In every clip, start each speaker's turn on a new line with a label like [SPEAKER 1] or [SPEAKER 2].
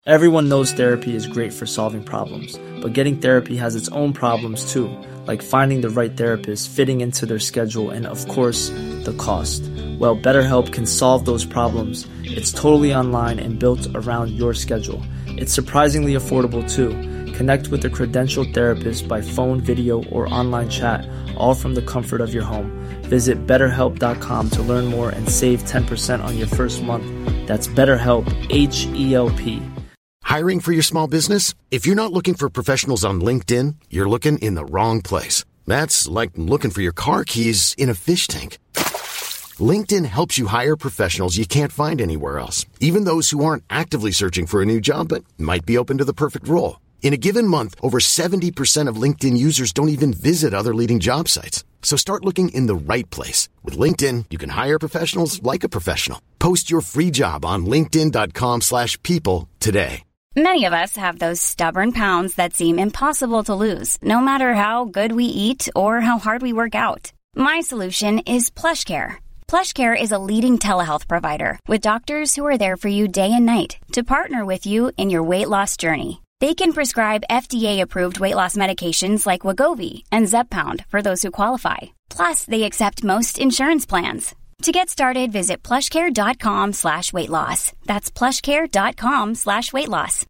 [SPEAKER 1] Everyone knows therapy is great for solving problems, but getting therapy has its own problems too, like finding the right therapist, fitting into their schedule, and of course, the cost. Well, BetterHelp can solve those problems. It's totally online and built around your schedule. It's surprisingly affordable too. Connect with a credentialed therapist by phone, video, or online chat, all from the comfort of your home. Visit BetterHelp.com to learn more and save 10% on your first month. That's BetterHelp, H-E-L-P.
[SPEAKER 2] Hiring for your small business? If you're not looking for professionals on LinkedIn, you're looking in the wrong place. That's like looking for your car keys in a fish tank. LinkedIn helps you hire professionals you can't find anywhere else, even those who aren't actively searching for a new job but might be open to the perfect role. In a given month, over 70% of LinkedIn users don't even visit other leading job sites. So start looking in the right place. With LinkedIn, you can hire professionals like a professional. Post your free job on linkedin.com/people today.
[SPEAKER 3] Many of us have those stubborn pounds that seem impossible to lose, no matter how good we eat or how hard we work out. My solution is PlushCare. PlushCare is a leading telehealth provider with doctors who are there for you day and night to partner with you in your weight loss journey. They can prescribe FDA-approved weight loss medications like Wegovy and Zepbound for those who qualify. Plus, they accept most insurance plans. To get started, visit plushcare.com/weightloss. That's plushcare.com/weightloss.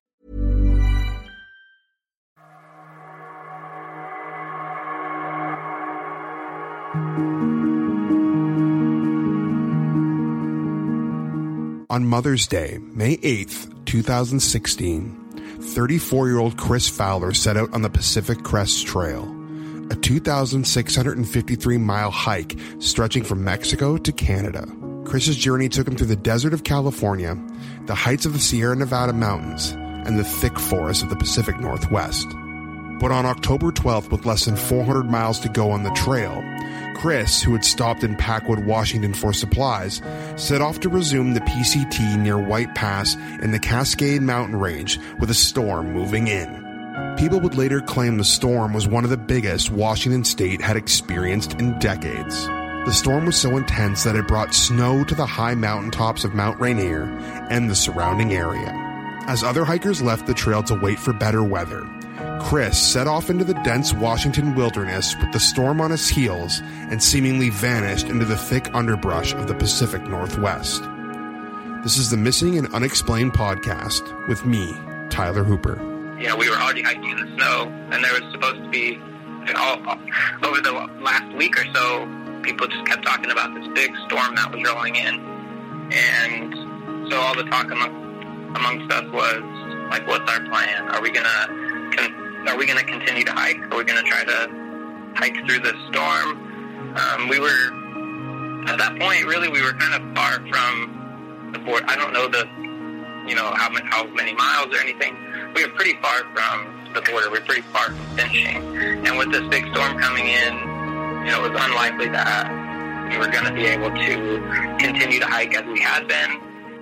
[SPEAKER 4] On Mother's Day, May 8th, 2016, 34-year-old Chris Fowler set out on the Pacific Crest Trail, a 2,653-mile hike stretching from Mexico to Canada. Chris's journey took him through the desert of California, the heights of the Sierra Nevada mountains, and the thick forests of the Pacific Northwest. But on October 12th, with less than 400 miles to go on the trail, Chris, who had stopped in Packwood, Washington for supplies, set off to resume the PCT near White Pass in the Cascade Mountain Range with a storm moving in. People would later claim the storm was one of the biggest Washington state had experienced in decades. The storm was so intense that it brought snow to the high mountaintops of Mount Rainier and the surrounding area. As other hikers left the trail to wait for better weather, Chris set off into the dense Washington wilderness with the storm on his heels and seemingly vanished into the thick underbrush of the Pacific Northwest. This is the Missing and Unexplained podcast with me, Tyler Hooper.
[SPEAKER 5] You know, we were already hiking in the snow, and there was supposed to be, over the last week or so, people just kept talking about this big storm that was rolling in. And so all the talk amongst us was, like, what's our plan? Are we gonna continue to hike? Are we gonna try to hike through this storm? We were, at that point, really, we were kind of far from the border. I don't know how many miles or anything. We were pretty far from the border. We were pretty far from finishing. And with this big storm coming in, it was unlikely that we were going to be able to continue to hike as we had been.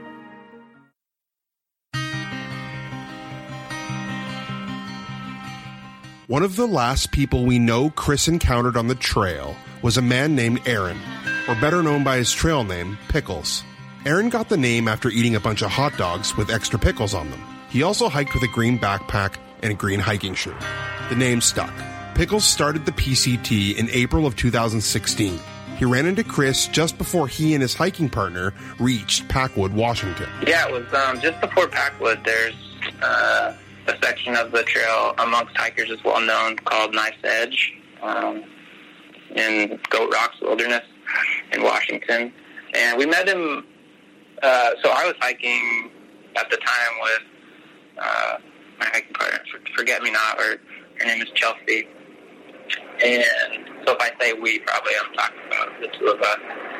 [SPEAKER 4] One of the last people we know Chris encountered on the trail was a man named Aaron, or better known by his trail name, Pickles. Aaron got the name after eating a bunch of hot dogs with extra pickles on them. He also hiked with a green backpack and a green hiking shoe. The name stuck. Pickles started the PCT in April of 2016. He ran into Chris just before he and his hiking partner reached Packwood, Washington.
[SPEAKER 5] Yeah, it was just before Packwood. There's a section of the trail amongst hikers is well known called Knife's Edge in Goat Rocks Wilderness in Washington. And we met him, so I was hiking at the time with my hiking partner, Forget Me Not, or her name is Chelsea. And so if I say we, probably I'm talking about the two of us.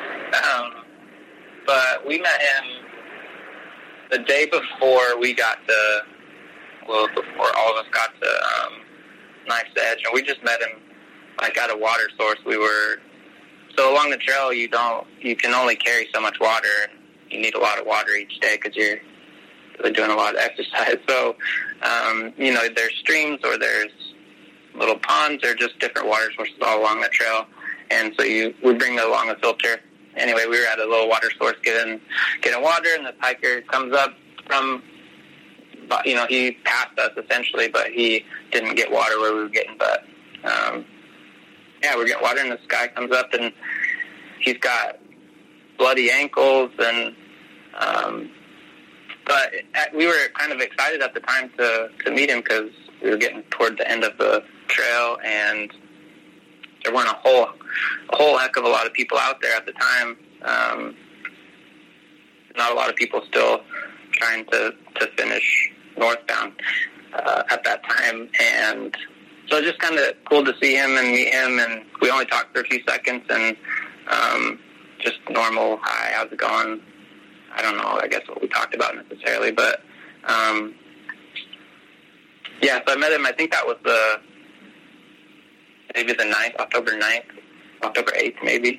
[SPEAKER 5] But we met him the day before we got to, before all of us got to Knife's Edge, and we just met him like at a water source. So along the trail, you can only carry so much water, and you need a lot of water each day because you're really doing a lot of exercise. So, there's streams or there's little ponds or just different water sources all along the trail. And so we bring along a filter. Anyway, we were at a little water source getting water, and this hiker comes up from he passed us essentially, but he didn't get water where we were getting. But we're getting water, and this guy comes up, and he's got bloody ankles, and but we were kind of excited at the time to meet him because we were getting toward the end of the trail, and there weren't a whole heck of a lot of people out there at the time. Not a lot of people still trying to finish northbound at that time, and so it's just kind of cool to see him and meet him, and we only talked for a few seconds, and just normal, hi, how's it going? I don't know, I guess what we talked about necessarily, but so I met him, I think that was maybe the 9th, October 8th maybe.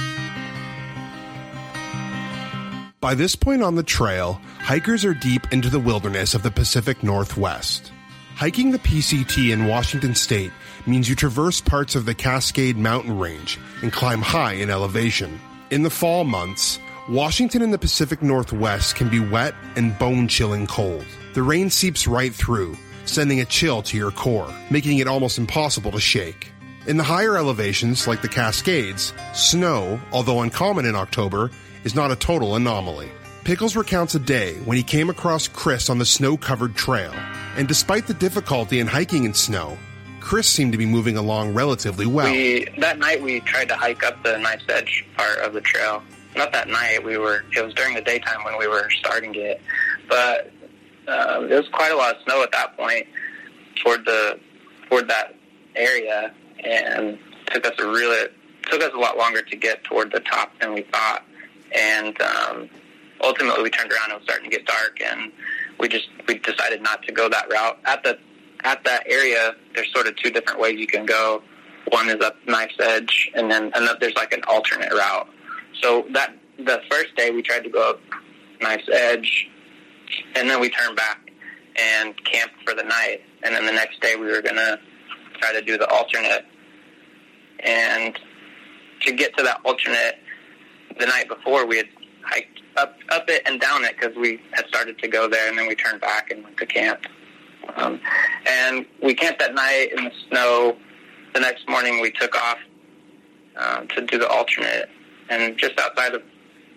[SPEAKER 4] By this point on the trail, hikers are deep into the wilderness of the Pacific Northwest. Hiking the PCT in Washington State means you traverse parts of the Cascade Mountain Range and climb high in elevation. In the fall months, Washington and the Pacific Northwest can be wet and bone-chilling cold. The rain seeps right through, sending a chill to your core, making it almost impossible to shake. In the higher elevations, like the Cascades, snow, although uncommon in October, is not a total anomaly. Pickles recounts a day when he came across Chris on the snow-covered trail, and despite the difficulty in hiking in snow, Chris seemed to be moving along relatively well.
[SPEAKER 5] That night we tried to hike up the Knife's Edge part of the trail. Not that night, it was during the daytime when we were starting it, but there was quite a lot of snow at that point toward that area, and took us a lot longer to get toward the top than we thought. And ultimately, we turned around and it was starting to get dark, and we decided not to go that route. At that area, there's sort of two different ways you can go. One is up Knife's Edge, and then there's like an alternate route. So the first day we tried to go up Knife's Edge, and then we turned back and camped for the night. And then the next day we were going to try to do the alternate. And to get to that alternate, the night before we had hiked up it and down it because we had started to go there, and then we turned back and went to camp. And we camped that night in the snow. The next morning we took off to do the alternate, and just outside of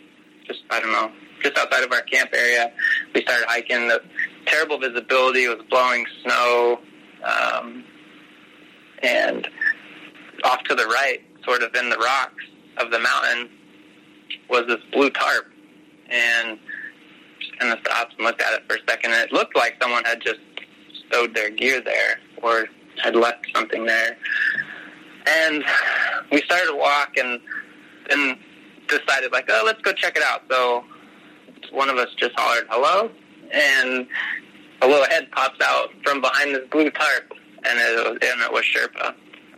[SPEAKER 5] our camp area, we started hiking. The terrible visibility, was blowing snow, and off to the right, sort of in the rocks of the mountain, was this blue tarp, and just kind of stopped and looked at it for a second, and it looked like someone had just stowed their gear there or had left something there. And we started to walk, and then decided, like, oh, let's go check it out. So one of us just hollered, hello, and a little head pops out from behind this blue tarp, and it was Sherpa.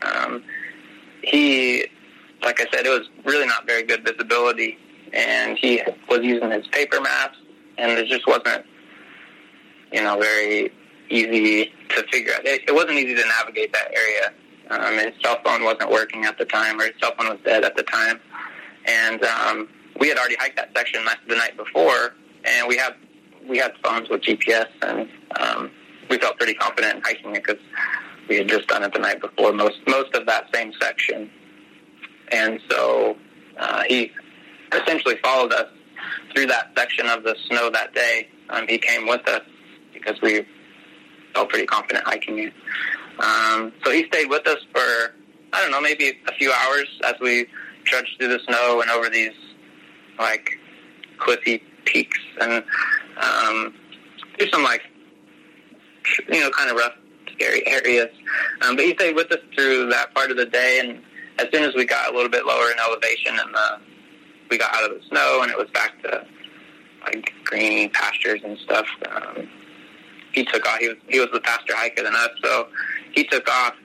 [SPEAKER 5] He, like I said, it was really not very good visibility, and he was using his paper maps, and it just wasn't, very easy to figure out. It wasn't easy to navigate that area. His cell phone wasn't working at the time, or his cell phone was dead at the time. And we had already hiked that section the night before, and we had phones with GPS, and we felt pretty confident in hiking it because we had just done it the night before, most of that same section. And so he essentially followed us through that section of the snow that day. He came with us because we felt pretty confident hiking it. So he stayed with us for, I don't know, maybe a few hours as we trudged through the snow and over these, like, cliffy peaks and through some, like, kind of rough, scary areas. But he stayed with us through that part of the day, and as soon as we got a little bit lower in elevation and we got out of the snow and it was back to, like, green pastures and stuff, he took off. He was the faster hiker than us, so he took off,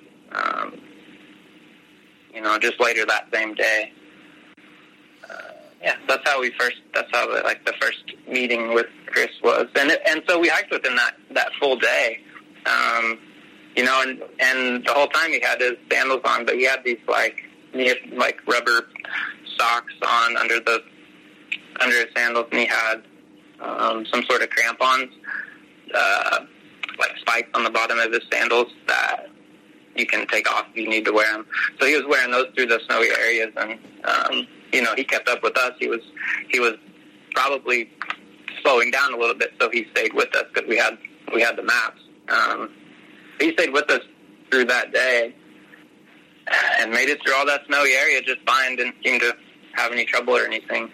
[SPEAKER 5] just later that same day. That's how the first meeting with Chris was. And so we hiked with him that full day. And the whole time he had his sandals on, but he had these like rubber socks on under his sandals, and he had some sort of crampons. like spikes on the bottom of his sandals that you can take off if you need to wear them. So he was wearing those through the snowy areas, and he kept up with us. He was probably slowing down a little bit, so he stayed with us because we had the maps. He stayed with us through that day and made it through all that snowy area just fine. Didn't seem to have any trouble or anything.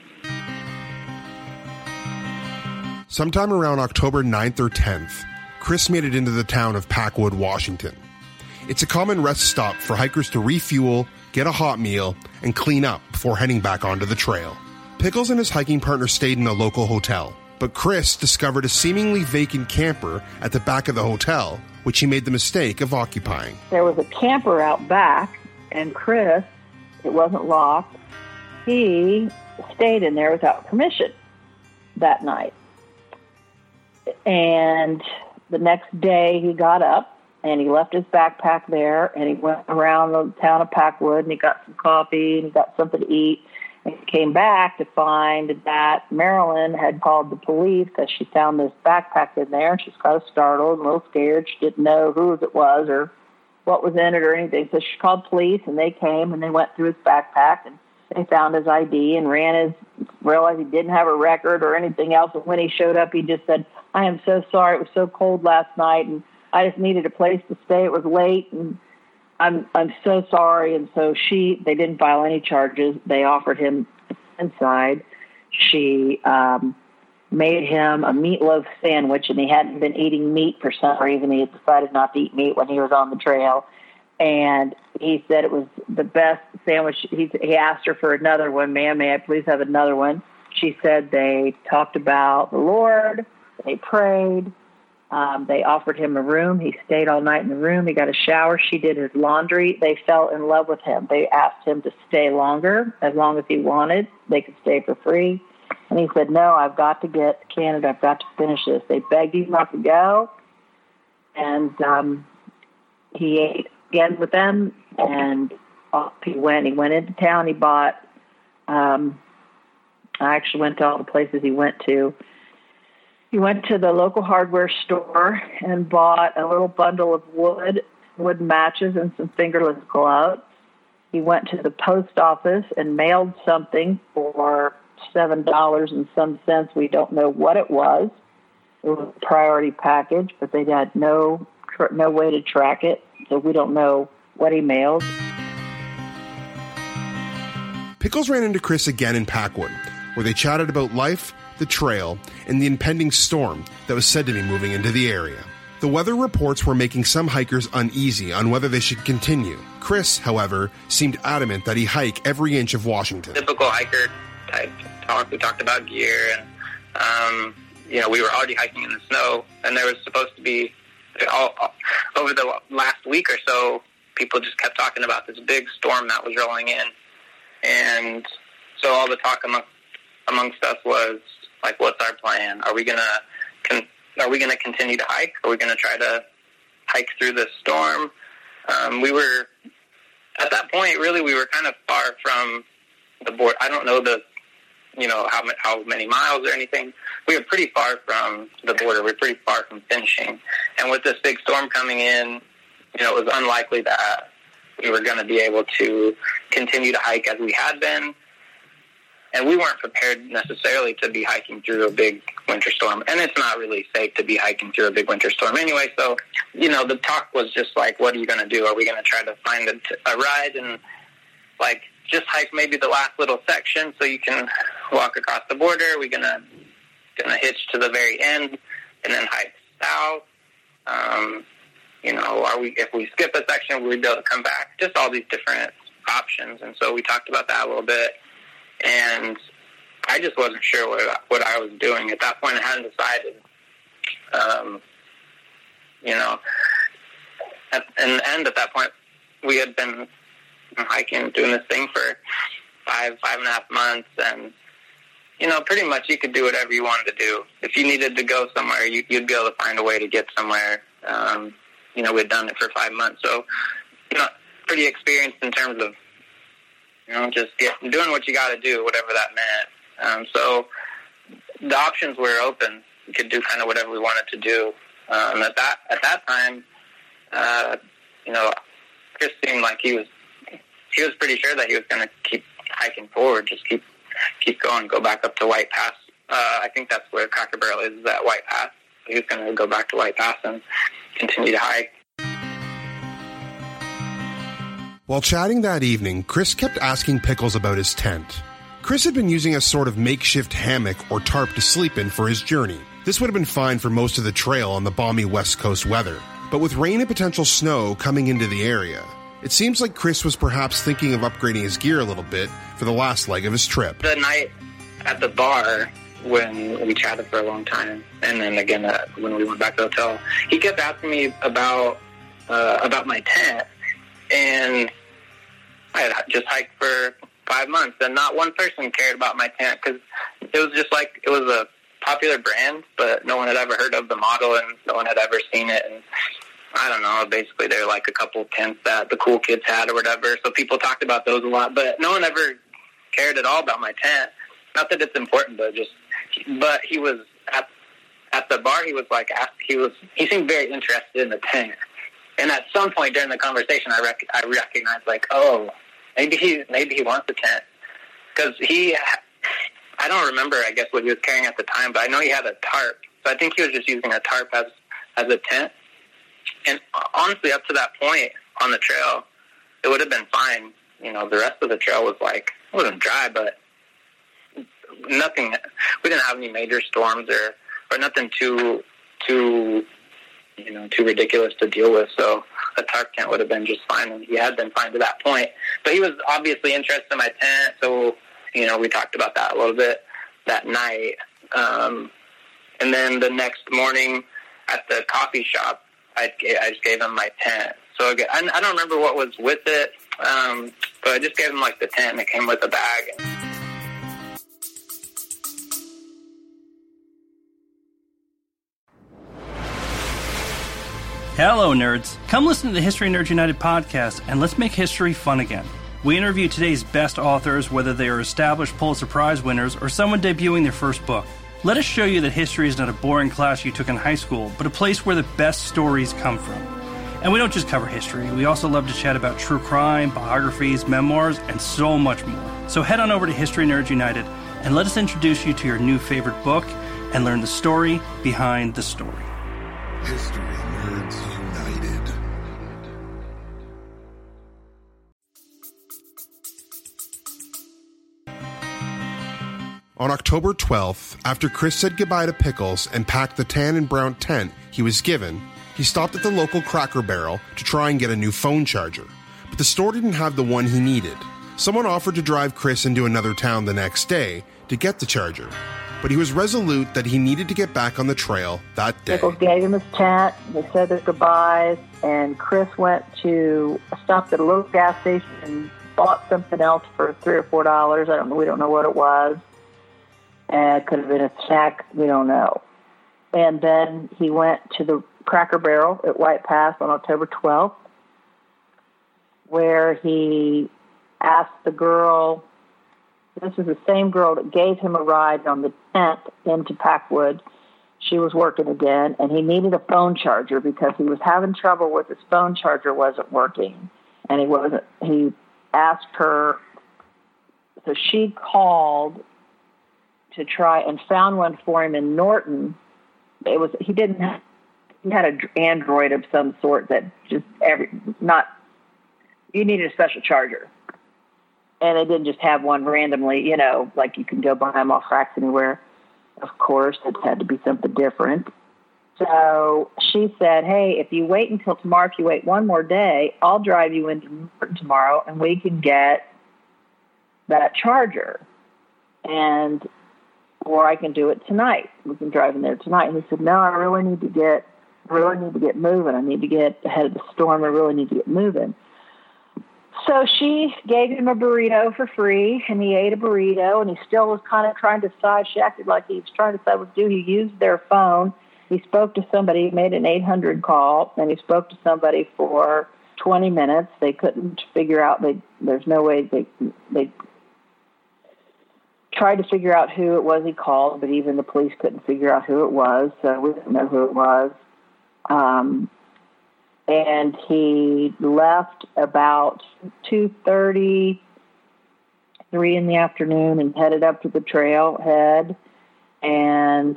[SPEAKER 4] Sometime around October 9th or 10th, Chris made it into the town of Packwood, Washington. It's a common rest stop for hikers to refuel, get a hot meal, and clean up before heading back onto the trail. Pickles and his hiking partner stayed in a local hotel, but Chris discovered a seemingly vacant camper at the back of the hotel, which he made the mistake of occupying.
[SPEAKER 6] There was a camper out back, and Chris, it wasn't locked, he stayed in there without permission that night. And the next day he got up and he left his backpack there and he went around the town of Packwood and he got some coffee and he got something to eat. And he came back to find that Marilyn had called the police because she found this backpack in there. She was kind of startled and a little scared. She didn't know who it was or what was in it or anything. So she called police and they came and they went through his backpack and they found his ID and realized he didn't have a record or anything else. And when he showed up, he just said, "I am so sorry. It was so cold last night and I just needed a place to stay. It was late and I'm so sorry." And so they didn't file any charges. They offered him inside. She made him a meatloaf sandwich, and he hadn't been eating meat for some reason. He had decided not to eat meat when he was on the trail. And he said it was the best sandwich. He asked her for another one. "Ma'am, may I please have another one?" She said they talked about the Lord. They prayed. They offered him a room. He stayed all night in the room. He got a shower. She did his laundry. They fell in love with him. They asked him to stay longer, as long as he wanted. They could stay for free. And he said, "No, I've got to get to Canada. I've got to finish this." They begged him not to go. And he ate again with them, and off he went. He went into town. He bought, I actually went to all the places he went to. He went to the local hardware store and bought a little bundle of wood matches and some fingerless gloves. He went to the post office and mailed something for $7 and some cents. We don't know what it was. It was a priority package, but they had no way to track it, so we don't know what he mailed.
[SPEAKER 4] Pickles ran into Chris again in Packwood, where they chatted about life, the trail, and the impending storm that was said to be moving into the area. The weather reports were making some hikers uneasy on whether they should continue. Chris, however, seemed adamant that he hike every inch of Washington.
[SPEAKER 5] Typical hiker type talk. We talked about gear, and we were already hiking in the snow, and there was supposed to be over the last week or so, people just kept talking about this big storm that was rolling in, and so all the talk amongst us was like, "What's our plan? Are we gonna continue to hike? Are we gonna try to hike through this storm?" We were at that point, really, we were kind of far from the border. I don't know how many miles or anything. We were pretty far from the border. We were pretty far from finishing. And with this big storm coming in, it was unlikely that we were going to be able to continue to hike as we had been. And we weren't prepared necessarily to be hiking through a big winter storm. And it's not really safe to be hiking through a big winter storm anyway. So, the talk was just like, what are you going to do? Are we going to try to find a ride and, just hike maybe the last little section so you can walk across the border? Are we going to hitch to the very end and then hike south? If we skip a section, will we be able to come back? Just all these different options. And so we talked about that a little bit. And I just wasn't sure what I was doing. At that point, I hadn't decided. In the end, at that point, we had been hiking, doing this thing for 5.5 months. And, pretty much you could do whatever you wanted to do. If you needed to go somewhere, you'd be able to find a way to get somewhere. We'd done it for 5 months. So, pretty experienced in terms of, just doing what you got to do, whatever that meant. So the options were open. We could do kind of whatever we wanted to do. At that time, Chris seemed like he was pretty sure that he was going to keep hiking forward, just keep going, go back up to White Pass. I think that's where Cracker Barrel is at White Pass. He was going to go back to White Pass and continue to hike.
[SPEAKER 4] While chatting that evening, Chris kept asking Pickles about his tent. Chris had been using a sort of makeshift hammock or tarp to sleep in for his journey. This would have been fine for most of the trail on the balmy West Coast weather. But with rain and potential snow coming into the area, it seems like Chris was perhaps thinking of upgrading his gear a little bit for the last leg of his trip.
[SPEAKER 5] The night at the bar, when we chatted for a long time, and then again when we went back to the hotel, he kept asking me about my tent, and I had just hiked for 5 months, and not one person cared about my tent, because it was just like, it was a popular brand, but no one had ever heard of the model, and no one had ever seen it, and I don't know, basically they're like a couple of tents that the cool kids had or whatever, so people talked about those a lot, but no one ever cared at all about my tent. Not that it's important, but he was at the bar. He was like, he seemed very interested in the tent. And at some point during the conversation, I recognized, like, oh, maybe he wants a tent, because I don't remember, I guess, what he was carrying at the time, but I know he had a tarp. So I think he was just using a tarp as a tent. And honestly, up to that point on the trail, it would have been fine. The rest of the trail was like, it wasn't dry, but nothing. We didn't have any major storms or nothing too ridiculous to deal with. So a tarp tent would have been just fine, and he had been fine to that point. But he was obviously interested in my tent, so we talked about that a little bit that night. And then the next morning at the coffee shop, I just gave him my tent. So again, I don't remember what was with it, but I just gave him like the tent, and it came with a bag.
[SPEAKER 7] Hello, nerds. Come listen to the History Nerds United podcast, and let's make history fun again. We interview today's best authors, whether they are established Pulitzer Prize winners or someone debuting their first book. Let us show you that history is not a boring class you took in high school, but a place where the best stories come from. And we don't just cover history. We also love to chat about true crime, biographies, memoirs, and so much more. So head on over to History Nerds United and let us introduce you to your new favorite book and learn the story behind the story.
[SPEAKER 8] History Nerds United.
[SPEAKER 4] On October 12th, after Chris said goodbye to Pickles and packed the tan and brown tent he was given, he stopped at the local Cracker Barrel to try and get a new phone charger. But the store didn't have the one he needed. Someone offered to drive Chris into another town the next day to get the charger, but he was resolute that he needed to get back on the trail that day.
[SPEAKER 6] Pickles gave him his tent, they said their goodbyes, and Chris stopped at a little gas station and bought something else for $3 or $4. We don't know what it was. It could have been a snack, we don't know. And then he went to the Cracker Barrel at White Pass on October 12th, where he asked the girl, this is the same girl that gave him a ride on the tent into Packwood. She was working again, and he needed a phone charger because he was having trouble with his phone charger wasn't working. And he asked her, so she called to try and found one for him in Norton. He had an Android of some sort that just you needed a special charger. And they didn't just have one randomly, like you can go buy them off racks anywhere. Of course, it had to be something different. So she said, hey, if you wait until tomorrow, if you wait one more day, I'll drive you into Norton tomorrow and we can get that charger. Or I can do it tonight. We can drive in there tonight. And he said, no, I really need to get moving. I need to get ahead of the storm. I really need to get moving. So she gave him a burrito for free, and he ate a burrito, and he still was kind of trying to decide. She acted like he was trying to decide what to do. He used their phone. He spoke to somebody, made an 800 call, and he spoke to somebody for 20 minutes. They couldn't figure out, there's no way they tried to figure out who it was he called, but even the police couldn't figure out who it was, so we didn't know who it was. And he left about 2:30, 3 in the afternoon, and headed up to the trailhead. And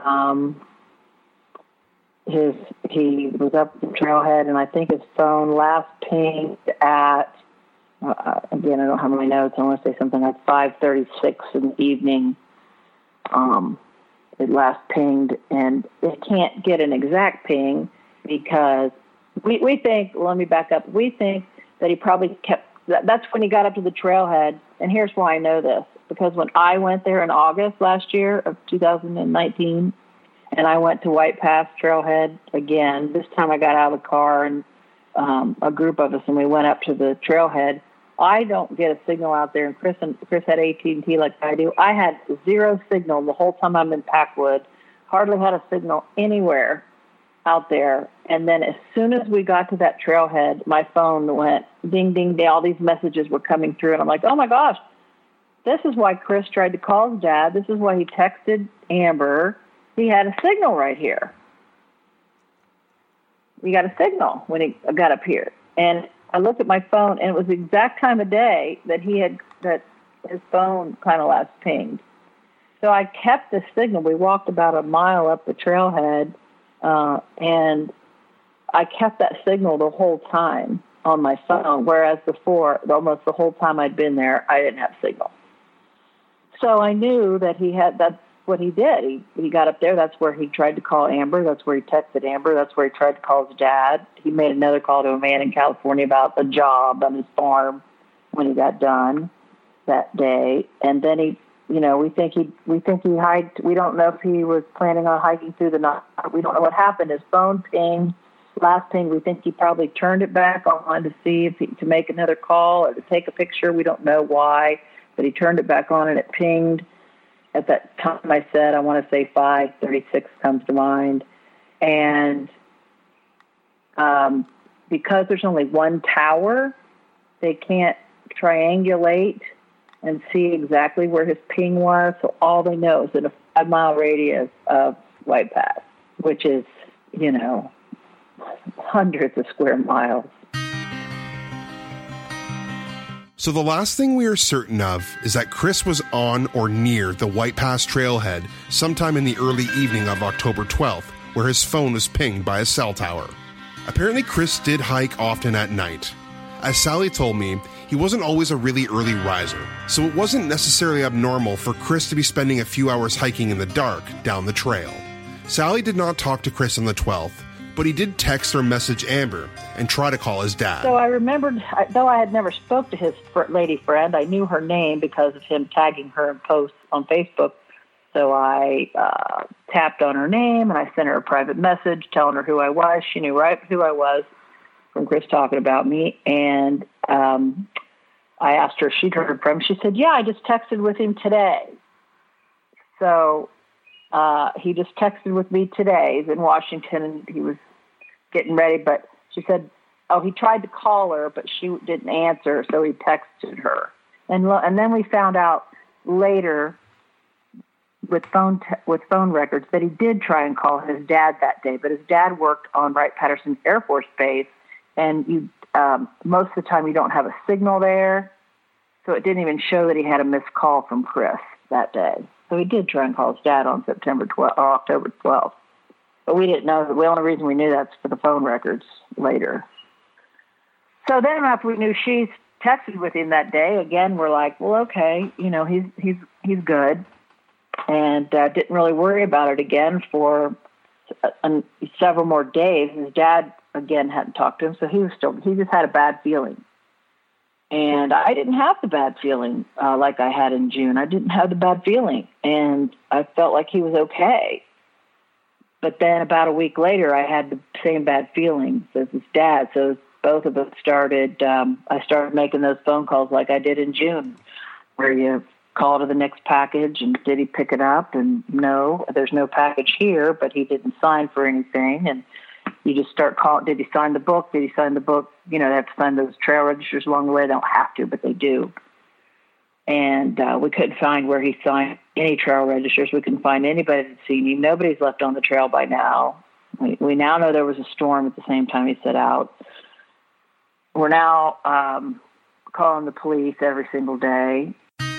[SPEAKER 6] he was up at the trailhead, and I think his phone last pinged at, again, I don't have my notes. I want to say something like 5:36 in the evening. It last pinged, and it can't get an exact ping because we think, let me back up, we think that he probably that's when he got up to the trailhead. And here's why I know this, because when I went there in August last year of 2019, and I went to White Pass Trailhead again, this time I got out of the car and a group of us, and we went up to the trailhead. I don't get a signal out there, and Chris had AT&T like I do. I had zero signal the whole time I'm in Packwood, hardly had a signal anywhere out there. And then as soon as we got to that trailhead, my phone went ding, ding, ding. All these messages were coming through, and I'm like, oh, my gosh, this is why Chris tried to call his dad. This is why he texted Amber. He had a signal right here. We got a signal when he got up here. And I looked at my phone, and it was the exact time of day that that his phone kind of last pinged. So I kept the signal. We walked about a mile up the trailhead, and I kept that signal the whole time on my phone, whereas before, almost the whole time I'd been there, I didn't have signal. So I knew that that's what he did. He got up there. That's where he tried to call Amber. That's where he texted Amber. That's where he tried to call his dad. He made another call to a man in California about a job on his farm when he got done that day. And then we think he hiked. We don't know if he was planning on hiking through the night. We don't know what happened. His phone pinged. Last ping, we think he probably turned it back on to see to make another call or to take a picture. We don't know why, but he turned it back on and it pinged. At that time, I said, I want to say 5:36 comes to mind. And because there's only one tower, they can't triangulate and see exactly where his ping was. So all they know is in a 5-mile radius of White Pass, which is, hundreds of square miles.
[SPEAKER 4] So the last thing we are certain of is that Chris was on or near the White Pass trailhead sometime in the early evening of October 12th, where his phone was pinged by a cell tower. Apparently Chris did hike often at night. As Sally told me, he wasn't always a really early riser, so it wasn't necessarily abnormal for Chris to be spending a few hours hiking in the dark down the trail. Sally did not talk to Chris on the 12th, but he did text or message Amber and try to call his dad.
[SPEAKER 6] So I remembered, though I had never spoke to his lady friend, I knew her name because of him tagging her in posts on Facebook. So I tapped on her name, and I sent her a private message telling her who I was. She knew right who I was from Chris talking about me. And I asked her if she'd heard from him. She said, yeah, I just texted with him today. So he just texted with me today. He's in Washington, and he was getting ready. But she said, he tried to call her, but she didn't answer, so he texted her. And then we found out later with phone records that he did try and call his dad that day, but his dad worked on Wright-Patterson Air Force Base, and most of the time you don't have a signal there, so it didn't even show that he had a missed call from Chris that day. So he did try and call his dad on October 12th. But we didn't know. The only reason we knew that's for the phone records later. So then after we knew she texted with him that day, again, we're like, well, okay, he's good. And didn't really worry about it again for several more days. His dad, again, hadn't talked to him, so he just had a bad feeling. And I didn't have the bad feeling like I had in June. I didn't have the bad feeling, and I felt like he was okay. But then about a week later, I had the same bad feelings as his dad. So both of us started, I started making those phone calls like I did in June, where you call to the next package, and did he pick it up? And no, there's no package here, but he didn't sign for anything. And you just start calling, did he sign the book? Did he sign the book? They have to sign those trail registers along the way. They don't have to, but they do. And we couldn't find where he signed any trail registers. We couldn't find anybody that's seen him. Nobody's left on the trail by now. We now know there was a storm at the same time he set out. We're now calling the police every single day.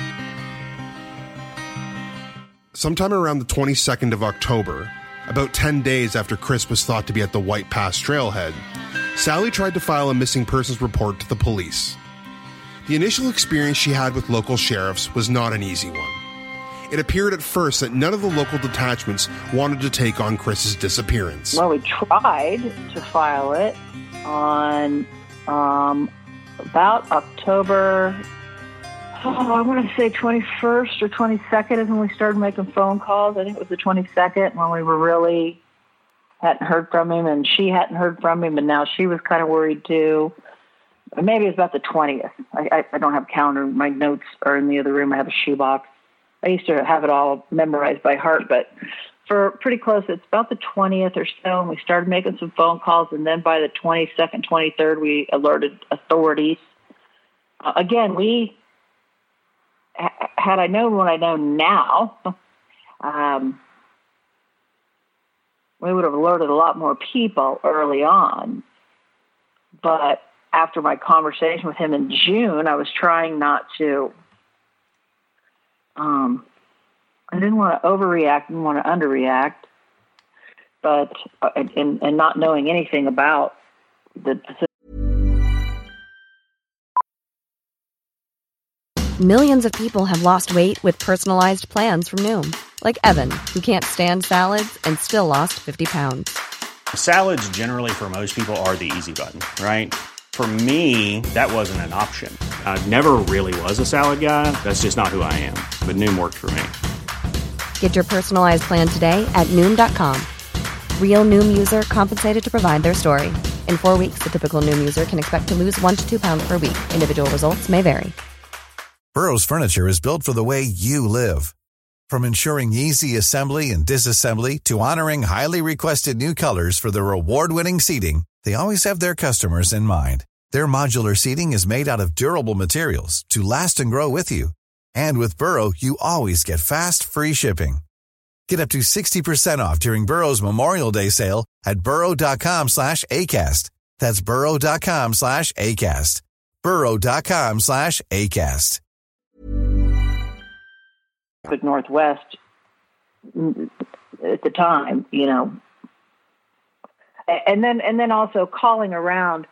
[SPEAKER 4] Sometime around the 22nd of October, about 10 days after Chris was thought to be at the White Pass trailhead, Sally tried to file a missing persons report to the police. The initial experience she had with local sheriffs was not an easy one. It appeared at first that none of the local detachments wanted to take on Chris's disappearance.
[SPEAKER 6] Well, we tried to file it on about October, I want to say 21st or 22nd is when we started making phone calls. I think it was the 22nd when we were really hadn't heard from him, and she hadn't heard from him, and now she was kind of worried too. Maybe it's about the 20th. I don't have a calendar. My notes are in the other room. I have a shoebox. I used to have it all memorized by heart, but for pretty close, it's about the 20th or so, and we started making some phone calls, and then by the 22nd, 23rd, we alerted authorities. Again, had I known what I know now, we would have alerted a lot more people early on. But after my conversation with him in June, I was trying not to, I didn't want to overreact, didn't want to underreact, but, and not knowing anything about the
[SPEAKER 9] Millions of people have lost weight with personalized plans from Noom. Like Evan, who can't stand salads and still lost 50 pounds.
[SPEAKER 10] Salads generally for most people are the easy button, right? For me, that wasn't an option. I never really was a salad guy. That's just not who I am. But Noom worked for me.
[SPEAKER 9] Get your personalized plan today at Noom.com. Real Noom user compensated to provide their story. In 4 weeks, the typical Noom user can expect to lose 1 to 2 pounds per week. Individual results may vary.
[SPEAKER 11] Burrow's furniture is built for the way you live. From ensuring easy assembly and disassembly to honoring highly requested new colors for their award-winning seating, they always have their customers in mind. Their modular seating is made out of durable materials to last and grow with you. And with Burrow, you always get fast, free shipping. Get up to 60% off during Burrow's Memorial Day sale at burrow.com/ACAST. That's burrow.com/ACAST. burrow.com/ACAST.
[SPEAKER 6] Pacific Northwest at the time, you know, and then also calling around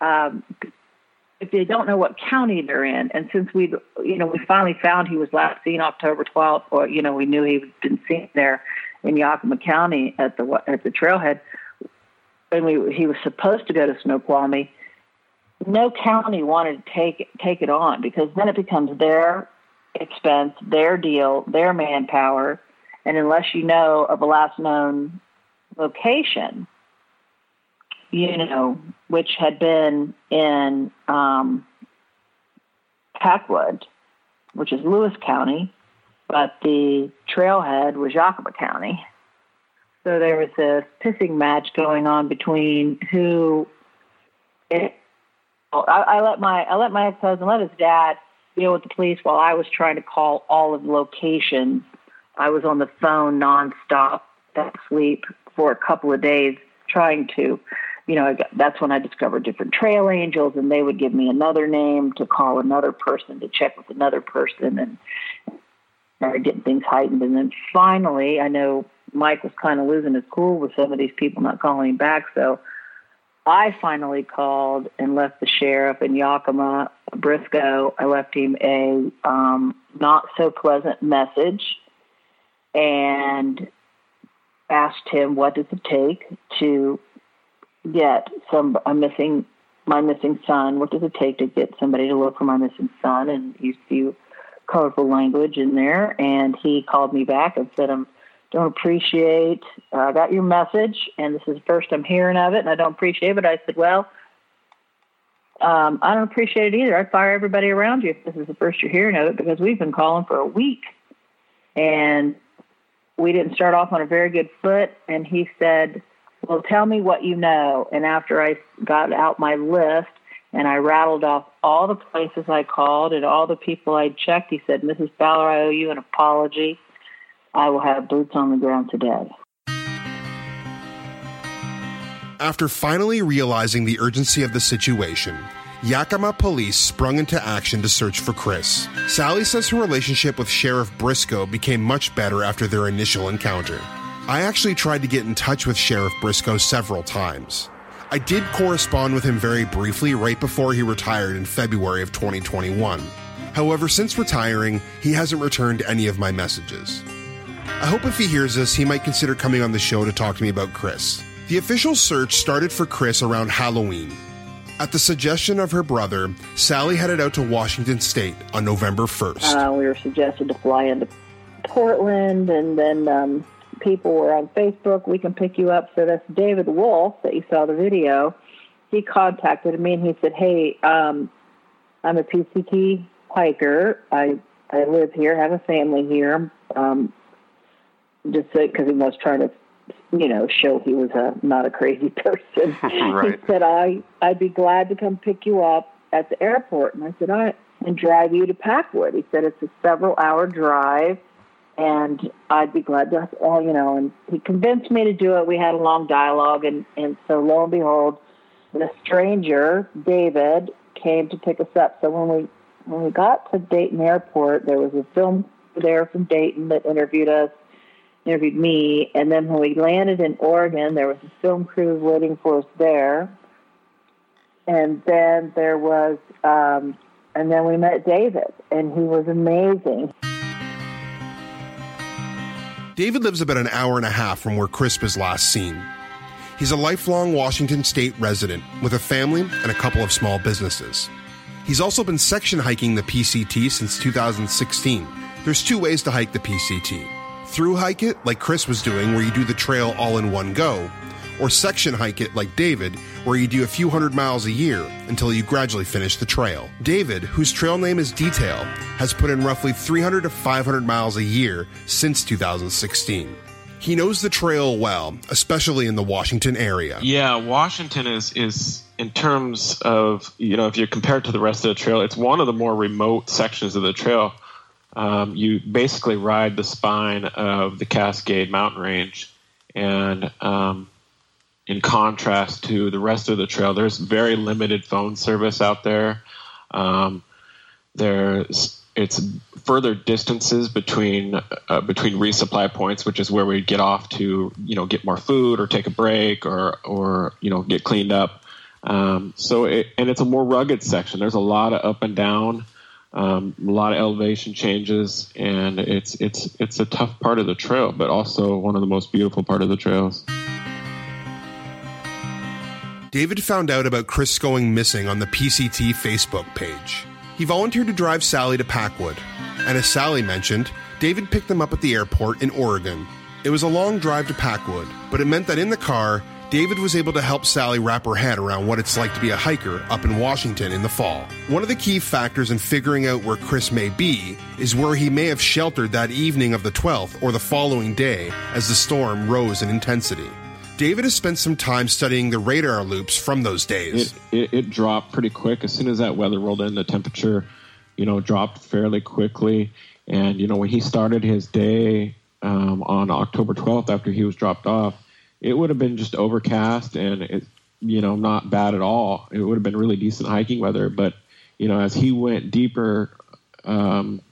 [SPEAKER 6] if they don't know what county they're in. And since we finally found he was last seen October 12th, or we knew he had been seen there in Yakima County at the trailhead, and he was supposed to go to Snoqualmie. No county wanted to take it on, because then it becomes their expense, their deal, their manpower, and unless you know of a last known location, which had been in Packwood, which is Lewis County, but the trailhead was Yakima County. So there was this pissing match going on between who. I let my ex-husband, let his dad deal with the police while I was trying to call all of the locations. I was on the phone nonstop, without sleep, for a couple of days trying to, that's when I discovered different trail angels, and they would give me another name to call another person, to check with another person, and started getting things heightened. And then finally, I know Mike was kind of losing his cool with some of these people not calling him back, so I finally called and left the sheriff in Yakima, Briscoe. I left him a not so pleasant message and asked him, what does it take to get my missing son? What does it take to get somebody to look for my missing son? And used a few colorful language in there. And he called me back and said, don't appreciate, I got your message, and this is the first I'm hearing of it, and I don't appreciate it. But I said, well, I don't appreciate it either. I'd fire everybody around you if this is the first you're hearing of it, because we've been calling for a week. And we didn't start off on a very good foot. And he said, well, tell me what you know. And after I got out my list and I rattled off all the places I called and all the people I checked, he said, Mrs. Fowler, I owe you an apology. I will have boots on the ground today.
[SPEAKER 4] After finally realizing the urgency of the situation, Yakima police sprung into action to search for Chris. Sally says her relationship with Sheriff Briscoe became much better after their initial encounter. I actually tried to get in touch with Sheriff Briscoe several times. I did correspond with him very briefly right before he retired in February of 2021. However, since retiring, he hasn't returned any of my messages. I hope if he hears this, he might consider coming on the show to talk to me about Chris. The official search started for Chris around Halloween. At the suggestion of her brother, Sally headed out to Washington State on November 1st.
[SPEAKER 6] We were suggested to fly into Portland, and then people were on Facebook, we can pick you up. So that's David Wolf that you saw the video. He contacted me and he said, hey, I'm a PCT hiker. I live here, have a family here. Just because he was trying to, show he was not a crazy person. Right. He said, I'd be glad to come pick you up at the airport. And I said, all right, and drive you to Packwood. He said, it's a several-hour drive, and I'd be glad to, and he convinced me to do it. We had a long dialogue, and so lo and behold, the stranger, David, came to pick us up. So when we got to Dayton Airport, there was a film there from Dayton that interviewed me, and then when we landed in Oregon, there was a film crew waiting for us there, and then there was, and then we met David, and he was amazing.
[SPEAKER 4] David lives about an hour and a half from where Chris was last seen. He's a lifelong Washington State resident with a family and a couple of small businesses. He's also been section hiking the PCT since 2016. There's two ways to hike the PCT. Through hike it, like Chris was doing, where you do the trail all in one go, or section hike it, like David, where you do a few hundred miles a year until you gradually finish the trail. David, whose trail name is Detail, has put in roughly 300 to 500 miles a year since 2016. He knows the trail well, especially in the Washington area.
[SPEAKER 12] Yeah, Washington is in terms of, if you compare it to the rest of the trail, it's one of the more remote sections of the trail. You basically ride the spine of the Cascade Mountain Range, and in contrast to the rest of the trail, there's very limited phone service out there. It's further distances between resupply points, which is where we get off to get more food or take a break or get cleaned up. And it's a more rugged section. There's a lot of up and down. A lot of elevation changes, and it's a tough part of the trail, but also one of the most beautiful part of the trails.
[SPEAKER 4] David found out about Chris going missing on the PCT Facebook page. He volunteered to drive Sally to Packwood, and as Sally mentioned, David picked them up at the airport in Oregon. It was a long drive to Packwood, but it meant that in the car, David was able to help Sally wrap her head around what it's like to be a hiker up in Washington in the fall. One of the key factors in figuring out where Chris may be is where he may have sheltered that evening of the 12th or the following day as the storm rose in intensity. David has spent some time studying the radar loops from those days.
[SPEAKER 12] It dropped pretty quick. As soon as that weather rolled in, the temperature, dropped fairly quickly. And, when he started his day on October 12th after he was dropped off, it would have been just overcast and, not bad at all. It would have been really decent hiking weather. But, as he went deeper on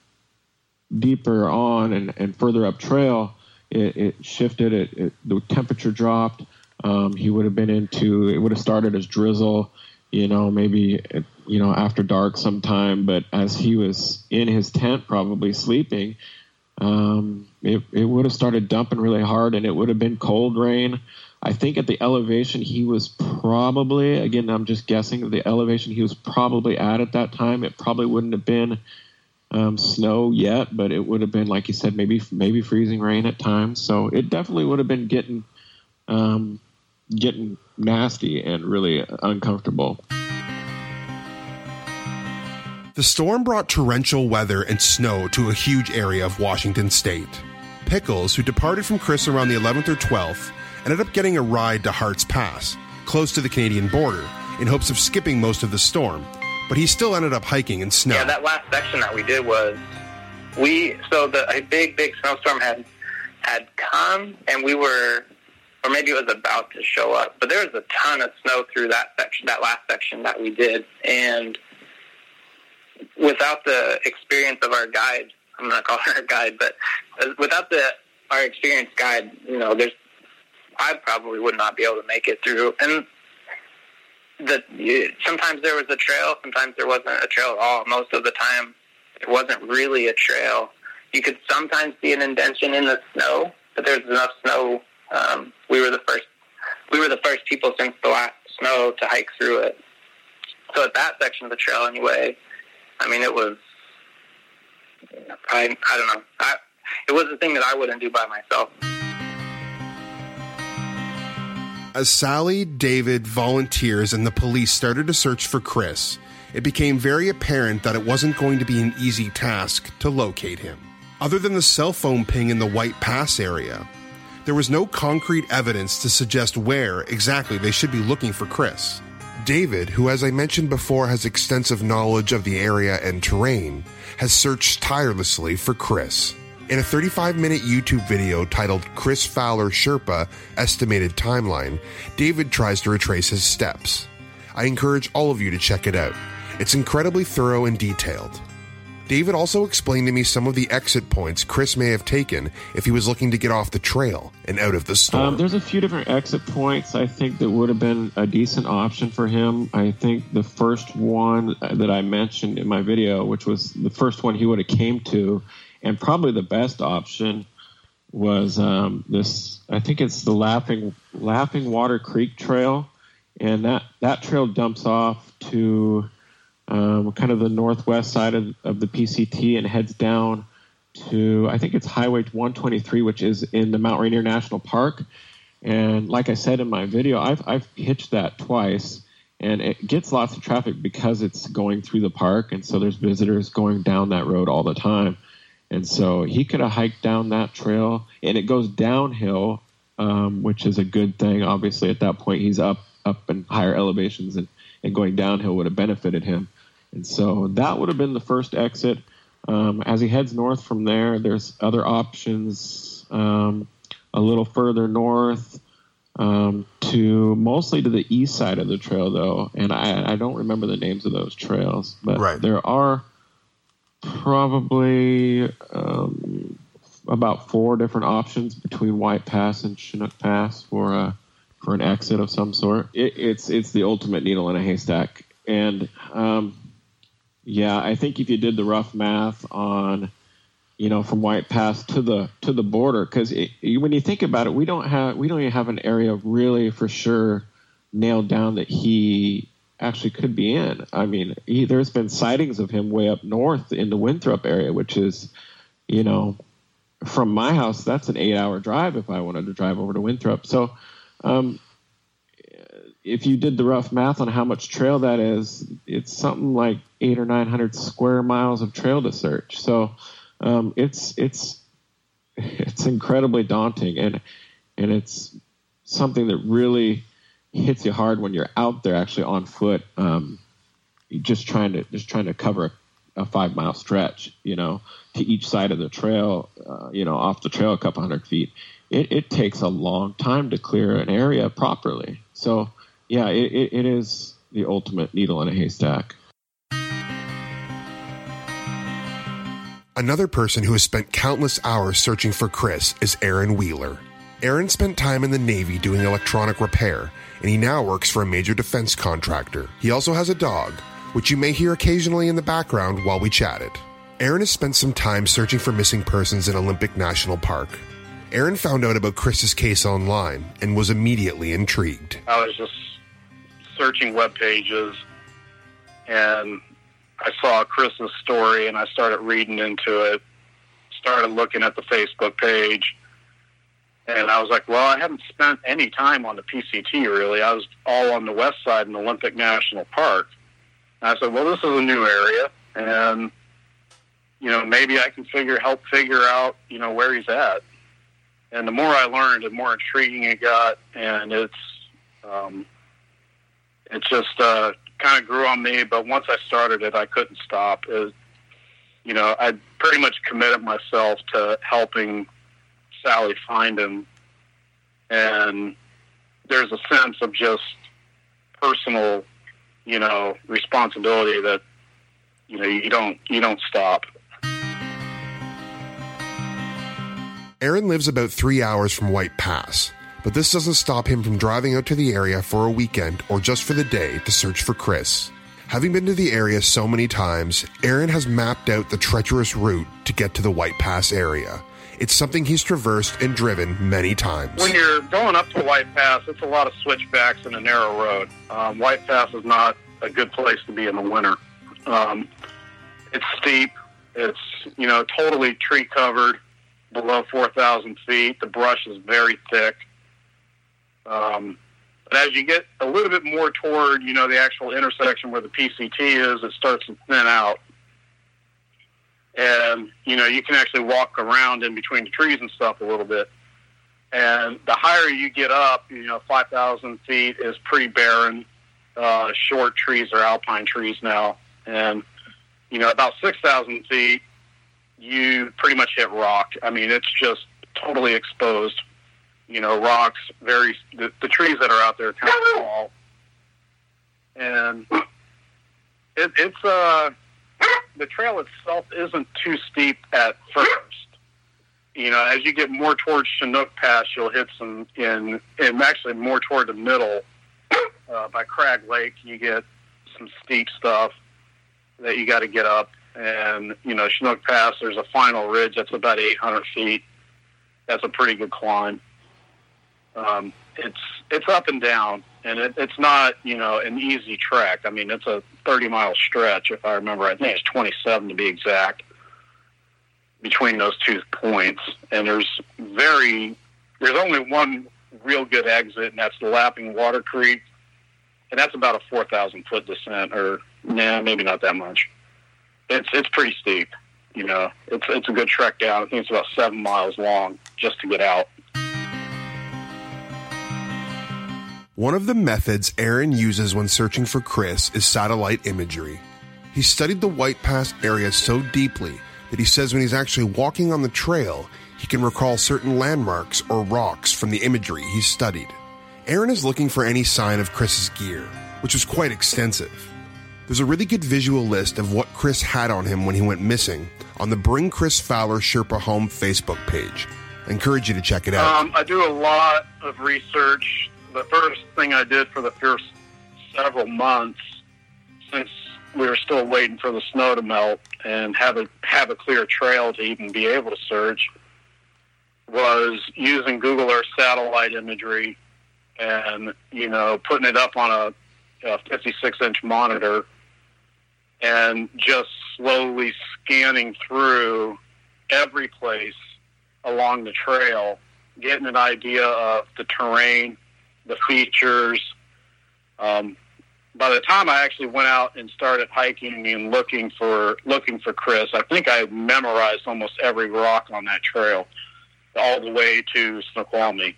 [SPEAKER 12] and further up trail, it shifted. The temperature dropped. He would have it would have started as drizzle, maybe, after dark sometime. But as he was in his tent, probably sleeping, it would have started dumping really hard, and it would have been cold rain. I think at the elevation he was probably, again, I'm just guessing, the elevation he was probably at that time, it probably wouldn't have been snow yet, but it would have been, like you said, maybe freezing rain at times. So it definitely would have been getting nasty and really uncomfortable.
[SPEAKER 4] The storm brought torrential weather and snow to a huge area of Washington State. Pickles, who departed from Chris around the 11th or 12th, ended up getting a ride to Harts Pass, close to the Canadian border, in hopes of skipping most of the storm, but he still ended up hiking in snow.
[SPEAKER 5] Yeah, that last section that we did was, a big snowstorm had come, and we were or maybe it was about to show up. But there was a ton of snow through that section, that last section that we did. And without the experience of our guide, I'm going to call her a guide, but without our experienced guide, I probably would not be able to make it through. And sometimes there was a trail, sometimes there wasn't a trail at all. Most of the time, it wasn't really a trail. You could sometimes see an indentation in the snow, but there's enough snow. We were the first people since the last snow to hike through it. So at that section of the trail, anyway, I mean, it was. I don't know. It was a thing that I wouldn't do by myself.
[SPEAKER 4] As Sally, David, volunteers, and the police started to search for Chris, it became very apparent that it wasn't going to be an easy task to locate him. Other than the cell phone ping in the White Pass area, there was no concrete evidence to suggest where exactly they should be looking for Chris. David, who, as I mentioned before, has extensive knowledge of the area and terrain, has searched tirelessly for Chris. In a 35-minute YouTube video titled Chris Fowler Sherpa Estimated Timeline, David tries to retrace his steps. I encourage all of you to check it out. It's incredibly thorough and detailed. David also explained to me some of the exit points Chris may have taken if he was looking to get off the trail and out of the storm.
[SPEAKER 12] There's a few different exit points I think that would have been a decent option for him. I think the first one that I mentioned in my video, which was the first one he would have came to, and probably the best option, was this. I think it's the Laughing Water Creek Trail, and that trail dumps off to kind of the northwest side of the PCT and heads down to, I think it's Highway 123, which is in the Mount Rainier National Park. And like I said in my video, I've hitched that twice, and it gets lots of traffic because it's going through the park, and so there's visitors going down that road all the time. And so he could have hiked down that trail, and it goes downhill, which is a good thing. Obviously, at that point, he's up in higher elevations, and going downhill would have benefited him. And so that would have been the first exit. As he heads north from there, there's other options a little further north, mostly to the east side of the trail, though. And I don't remember the names of those trails, but there are probably about 4 different options between White Pass and Chinook Pass for an exit of some sort. It's the ultimate needle in a haystack. And I think if you did the rough math on, from White Pass to the border, because when you think about it, we don't even have an area really for sure nailed down that he actually could be in. I mean, there's been sightings of him way up north in the Winthrop area, which is, from my house, that's an 8-hour drive if I wanted to drive over to Winthrop. So if you did the rough math on how much trail that is, it's something like 800 or 900 square miles of trail to search. So it's incredibly daunting, and it's something that really hits you hard when you're out there actually on foot, just trying to cover a 5-mile stretch, to each side of the trail, off the trail a couple hundred feet. It takes a long time to clear an area properly. So yeah, it is the ultimate needle in a haystack.
[SPEAKER 4] Another person who has spent countless hours searching for Chris is Aaron Wheeler. Aaron spent time in the Navy doing electronic repair, and he now works for a major defense contractor. He also has a dog, which you may hear occasionally in the background while we chatted. Aaron has spent some time searching for missing persons in Olympic National Park. Aaron found out about Chris's case online and was immediately intrigued.
[SPEAKER 13] I was just searching web pages, and I saw Chris's story, and I started reading into it, started looking at the Facebook page, and I was like, well, I haven't spent any time on the PCT, really. I was all on the west side in Olympic National Park. And I said, well, this is a new area, and, maybe I can help figure out, where he's at. And the more I learned, the more intriguing it got, and it just kind of grew on me. But once I started it, I couldn't stop. I pretty much committed myself to helping Sally find him. And there's a sense of just personal, responsibility that, you don't stop.
[SPEAKER 4] Aaron lives about 3 hours from White Pass, but this doesn't stop him from driving out to the area for a weekend or just for the day to search for Chris. Having been to the area so many times, Aaron has mapped out the treacherous route to get to the White Pass area. It's something he's traversed and driven many times.
[SPEAKER 13] When you're going up to White Pass, it's a lot of switchbacks and a narrow road. White Pass is not a good place to be in the winter. It's steep. It's, totally tree covered below 4,000 feet. The brush is very thick. But as you get a little bit more toward, the actual intersection where the PCT is, it starts to thin out. And, you can actually walk around in between the trees and stuff a little bit. And the higher you get up, 5,000 feet is pretty barren. Short trees are alpine trees now. And, about 6,000 feet, you pretty much hit rock. I mean, it's just totally exposed. Rocks, the trees that are out there are kind of small. And it's the trail itself isn't too steep at first. As you get more towards Chinook Pass, you'll hit some and actually more toward the middle, by Crag Lake, you get some steep stuff that you got to get up. And, Chinook Pass, there's a final ridge that's about 800 feet. That's a pretty good climb. It's up and down, and it's not, an easy trek. I mean, it's a 30-mile stretch, if I remember. I think it's 27 to be exact, between those 2 points. And there's only one real good exit, and that's the Lapping Water Creek. And that's about a 4,000-foot descent, or maybe not that much. It's pretty steep, It's a good trek down. I think it's about 7 miles long just to get out.
[SPEAKER 4] One of the methods Aaron uses when searching for Chris is satellite imagery. He studied the White Pass area so deeply that he says when he's actually walking on the trail, he can recall certain landmarks or rocks from the imagery he's studied. Aaron is looking for any sign of Chris's gear, which was quite extensive. There's a really good visual list of what Chris had on him when he went missing on the Bring Chris Fowler Sherpa Home Facebook page. I encourage you to check it out.
[SPEAKER 13] I do a lot of research. The first thing I did for the first several months, since we were still waiting for the snow to melt and have a clear trail to even be able to search, was using Google Earth satellite imagery and, putting it up on a 56-inch monitor and just slowly scanning through every place along the trail, getting an idea of the terrain, the features. By the time I actually went out and started hiking and looking for Chris, I think I memorized almost every rock on that trail, all the way to Snoqualmie.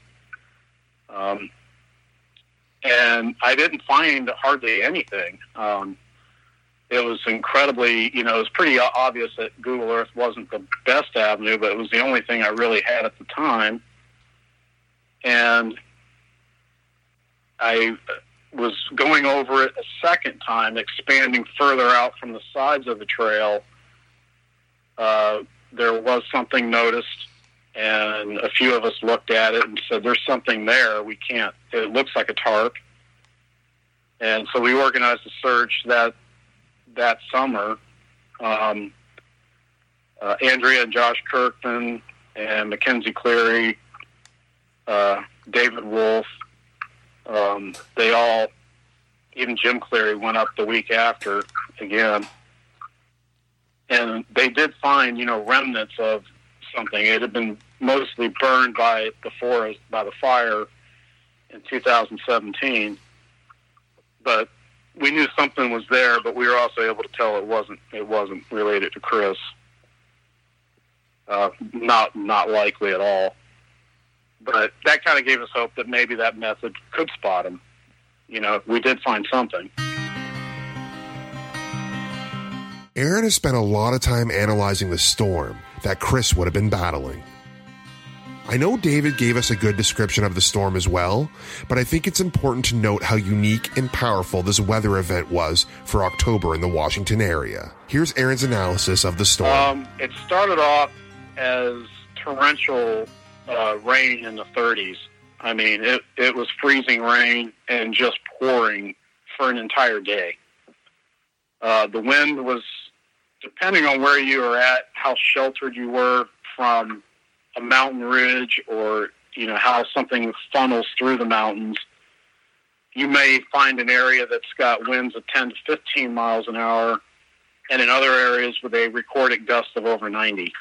[SPEAKER 13] And I didn't find hardly anything. It was incredibly, it was pretty obvious that Google Earth wasn't the best avenue, but it was the only thing I really had at the time. And I was going over it a second time, expanding further out from the sides of the trail. There was something noticed, and a few of us looked at it and said, there's something there. It looks like a tarp. And so we organized a search that summer. Andrea and Josh Kirkman and Mackenzie Cleary, David Wolf, they all, even Jim Cleary went up the week after again. And they did find, remnants of something. It had been mostly burned by the forest, by the fire in 2017. But we knew something was there, but we were also able to tell it wasn't related to Chris. Not likely at all. But that kind of gave us hope that maybe that method could spot him. We did find something.
[SPEAKER 4] Aaron has spent a lot of time analyzing the storm that Chris would have been battling. I know David gave us a good description of the storm as well, but I think it's important to note how unique and powerful this weather event was for October in the Washington area. Here's Aaron's analysis of the storm.
[SPEAKER 13] It started off as torrential rain in the 30s. I mean, it was freezing rain and just pouring for an entire day. The wind was, depending on where you were at, how sheltered you were from a mountain ridge or, how something funnels through the mountains, you may find an area that's got winds of 10 to 15 miles an hour, and in other areas with a recorded gust of over 90.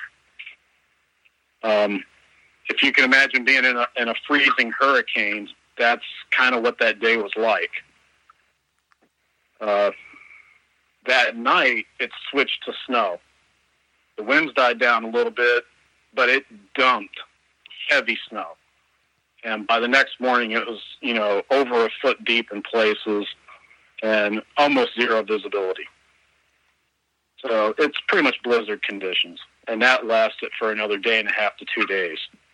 [SPEAKER 13] If you can imagine being in a freezing hurricane, that's kind of what that day was like. That night, it switched to snow. The winds died down a little bit, but it dumped heavy snow. And by the next morning, it was, over a foot deep in places and almost zero visibility. So it's pretty much blizzard conditions. And that lasted for another day and a half to 2 days.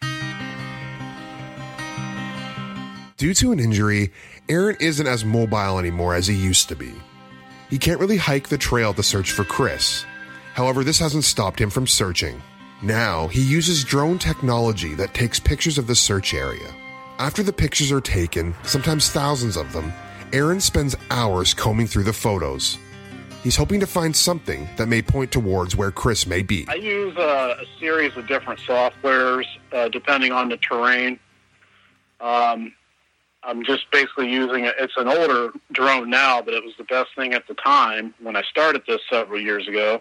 [SPEAKER 4] Due to an injury, Aaron isn't as mobile anymore as he used to be. He can't really hike the trail to search for Chris. However, this hasn't stopped him from searching. Now, he uses drone technology that takes pictures of the search area. After the pictures are taken, sometimes thousands of them, Aaron spends hours combing through the photos. He's hoping to find something that may point towards where Chris may be.
[SPEAKER 13] I use a series of different softwares depending on the terrain. I'm just basically using it. It's an older drone now, but it was the best thing at the time when I started this several years ago.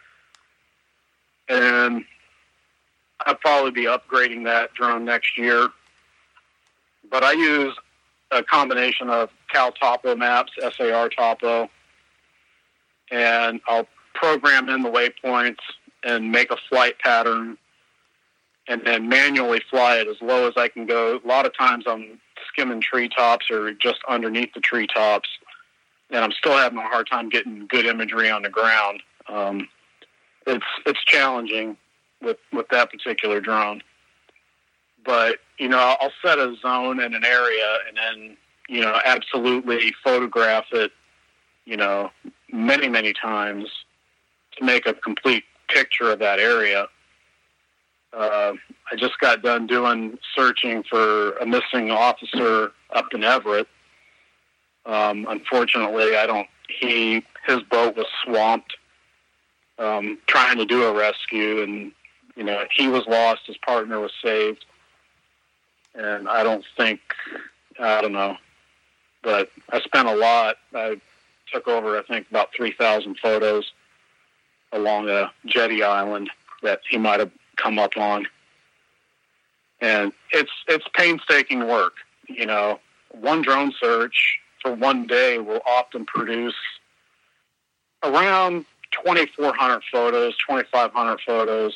[SPEAKER 13] And I'll probably be upgrading that drone next year. But I use a combination of Cal Topo maps, SAR Topo, and I'll program in the waypoints and make a flight pattern and then manually fly it as low as I can go. A lot of times I'm skimming treetops or just underneath the treetops, and I'm still having a hard time getting good imagery on the ground. It's challenging with that particular drone. But, I'll set a zone in an area and then, absolutely photograph it, many, many times to make a complete picture of that area. I just got done doing searching for a missing officer up in Everett. Unfortunately, his boat was swamped, trying to do a rescue, and, he was lost. His partner was saved. And I don't know, but I spent a lot. I took over, I think, about 3,000 photos along a jetty island that he might have come up on. And it's painstaking work. One drone search for one day will often produce around 2,400 photos, 2,500 photos.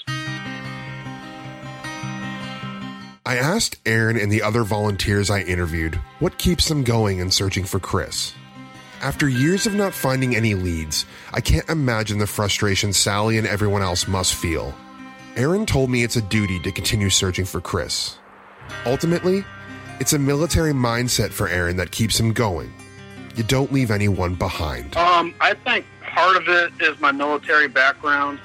[SPEAKER 4] I asked Aaron and the other volunteers I interviewed what keeps them going in searching for Chris. After years of not finding any leads, I can't imagine the frustration Sally and everyone else must feel. Aaron told me it's a duty to continue searching for Chris. Ultimately, it's a military mindset for Aaron that keeps him going. You don't leave anyone behind.
[SPEAKER 13] I think part of it is my military background.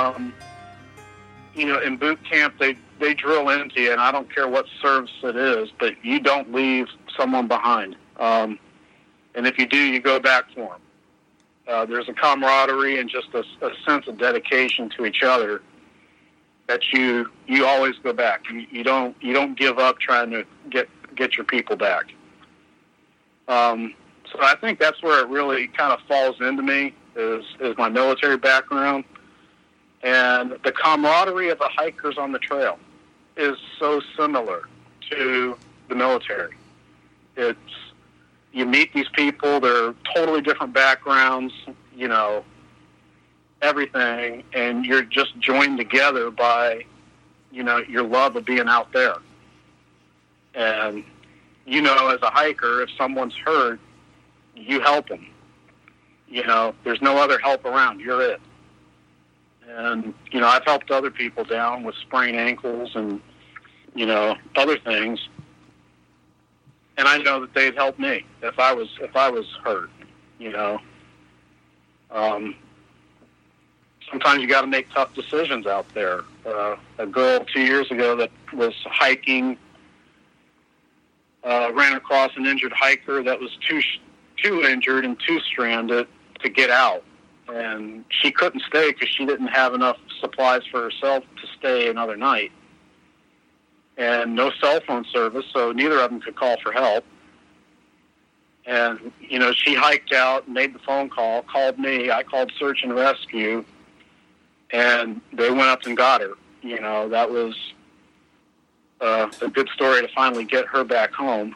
[SPEAKER 13] In boot camp, they drill into you, and I don't care what service it is, but you don't leave someone behind. And if you do, you go back for them. There's a camaraderie and just a sense of dedication to each other that you always go back. You don't give up trying to get your people back. So I think that's where it really kind of falls into me is my military background. And the camaraderie of the hikers on the trail is so similar to the military. You meet these people, they're totally different backgrounds, everything, and you're just joined together by, your love of being out there. And, as a hiker, if someone's hurt, you help them. There's no other help around. You're it. And, I've helped other people down with sprained ankles and other things. And I know that they'd help me if I was hurt, Sometimes you got to make tough decisions out there. A girl 2 years ago that was hiking, ran across an injured hiker that was too injured and too stranded to get out. And she couldn't stay because she didn't have enough supplies for herself to stay another night. And no cell phone service, so neither of them could call for help. And, she hiked out, made the phone call, called me. I called search and rescue, and they went up and got her. That was a good story to finally get her back home.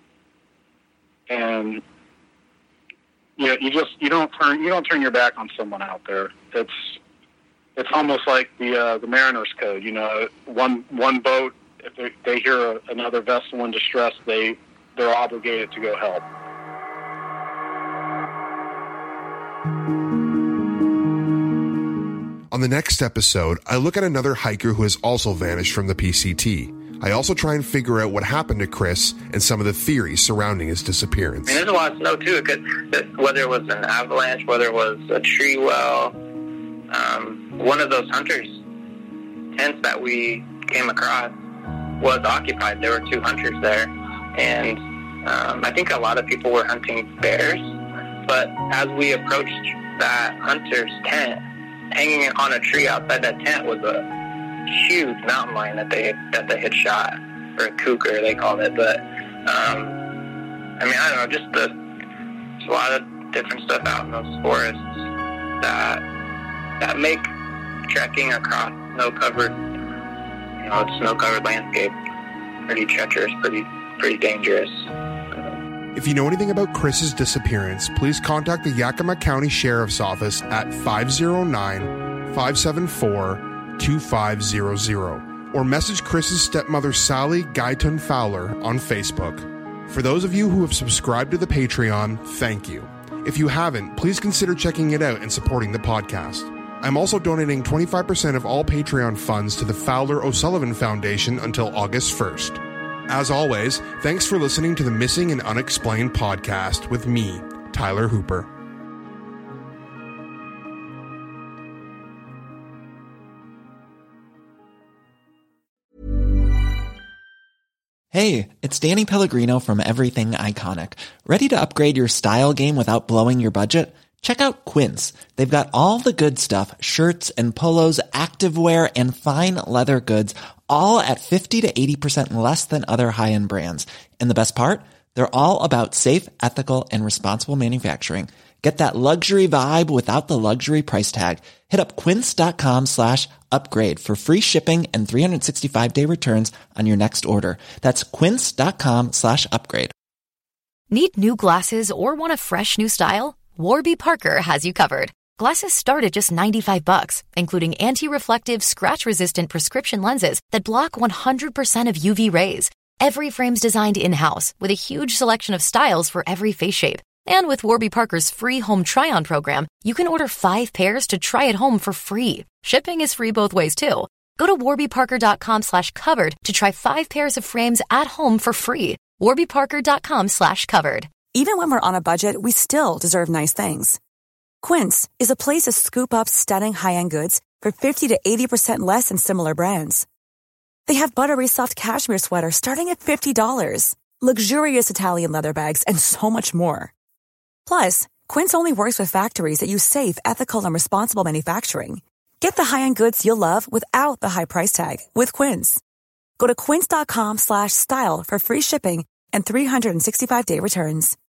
[SPEAKER 13] And you don't turn your back on someone out there. It's almost like the Mariner's Code. One boat, if they hear another vessel in distress, they're obligated to go help.
[SPEAKER 4] On the next episode, I look at another hiker who has also vanished from the PCT. I also try and figure out what happened to Chris and some of the theories surrounding his disappearance.
[SPEAKER 5] And there's a lot of snow, too, whether it was an avalanche, whether it was a tree well. One of those hunters' tents that we came across was occupied. There were 2 hunters there. And I think a lot of people were hunting bears. But as we approached that hunter's tent, hanging on a tree outside that tent was a huge mountain lion that they had shot, or a cougar they called it. But I don't know, there's a lot of different stuff out in those forests that make trekking across snow-covered landscape pretty treacherous, pretty dangerous.
[SPEAKER 4] If you know anything about Chris's disappearance, please contact the Yakima County Sheriff's Office at 509-574-2500 or message Chris's stepmother Sally Guyton Fowler on Facebook. For those of you who have subscribed to the Patreon, thank you. If you haven't, please consider checking it out and supporting the podcast. I'm also donating 25% of all Patreon funds to the Fowler O'Sullivan Foundation until August 1st. As always, thanks for listening to the Missing and Unexplained podcast with me, Tyler Hooper.
[SPEAKER 14] Hey, it's Danny Pellegrino from Everything Iconic. Ready to upgrade your style game without blowing your budget? Check out Quince. They've got all the good stuff, shirts and polos, activewear, and fine leather goods, all at 50 to 80% less than other high-end brands. And the best part? They're all about safe, ethical, and responsible manufacturing. Get that luxury vibe without the luxury price tag. Hit up quince.com/upgrade for free shipping and 365-day returns on your next order. That's quince.com/upgrade.
[SPEAKER 15] Need new glasses or want a fresh new style? Warby Parker has you covered. Glasses start at just $95, including anti-reflective, scratch-resistant prescription lenses that block 100% of UV rays. Every frame's designed in-house with a huge selection of styles for every face shape. And with Warby Parker's free home try-on program, you can order 5 pairs to try at home for free. Shipping is free both ways, too. Go to warbyparker.com/covered to try 5 pairs of frames at home for free. warbyparker.com/covered.
[SPEAKER 16] Even when we're on a budget, we still deserve nice things. Quince is a place to scoop up stunning high-end goods for 50 to 80% less than similar brands. They have buttery soft cashmere sweaters starting at $50, luxurious Italian leather bags, and so much more. Plus, Quince only works with factories that use safe, ethical, and responsible manufacturing. Get the high-end goods you'll love without the high price tag with Quince. Go to quince.com/style for free shipping and 365-day returns.